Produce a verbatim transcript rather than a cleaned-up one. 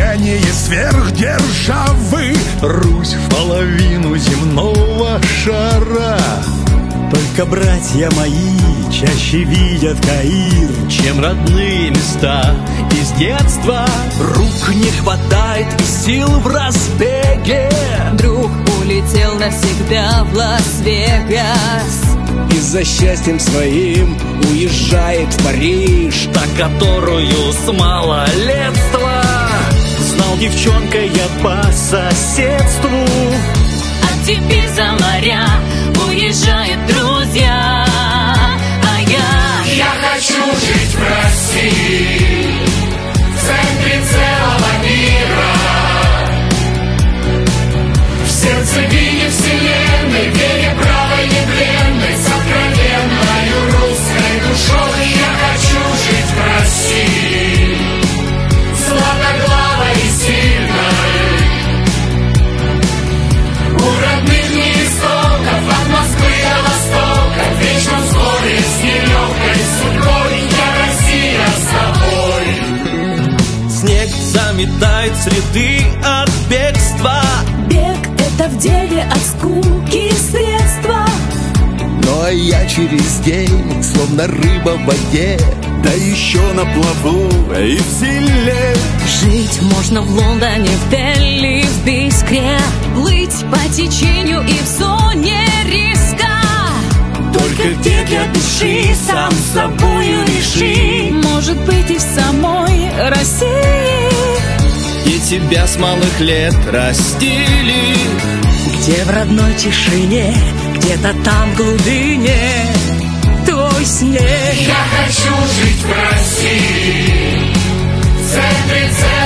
гении сверхдержавы, Русь в половину земного шара. Только братья мои чаще видят Каир, чем родные места из детства. Рук не хватает и сил в разбеге. Друг улетел навсегда в Лас-Вегас и за счастьем своим уезжает в Париж, та, которую с малолетства знал девчонкой я по соседству. От девиза моря уезжают друзья, а я... Я хочу жить в России, в центре целого мира, в сердцевине вселенной, вере правой небленной, с откровенною русской душой. Я хочу жить в России, златоглавой и сильной, у родных неистоков, от Москвы до Востока, в вечном сборе с нелегкой судьбой. Я Россия с тобой. Снег заметает следы от бегства. Бег — это в деле от скуки средства. Ну а я через день, словно рыба в воде, да еще на плаву и в силе. Жить можно в Лондоне, в Дели, в Бискре, плыть по течению и в зоне риска. Только где для души сам с собою реши. Может быть, и в самой России, где тебя с малых лет растили, где в родной тишине, где-то там в глубине твой снег. Я хочу жить в России, в центре центра.